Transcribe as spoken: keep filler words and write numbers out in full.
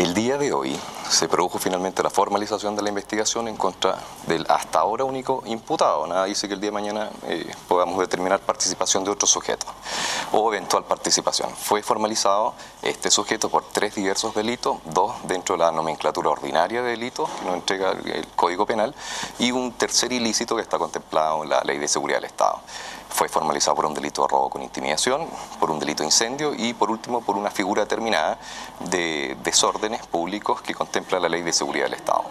El día de hoy se produjo finalmente la formalización de la investigación en contra del hasta ahora único imputado. Nada dice que el día de mañana eh, podamos determinar participación de otros sujetos o eventual participación. Fue formalizado este sujeto por tres diversos delitos, dos dentro de la nomenclatura ordinaria de delitos que nos entrega el Código Penal y un tercer ilícito que está contemplado en la Ley de Seguridad del Estado. Fue formalizado por un delito de robo con intimidación, por un delito de incendio y por último por una figura determinada de desórdenes públicos que contempla la Ley de Seguridad del Estado.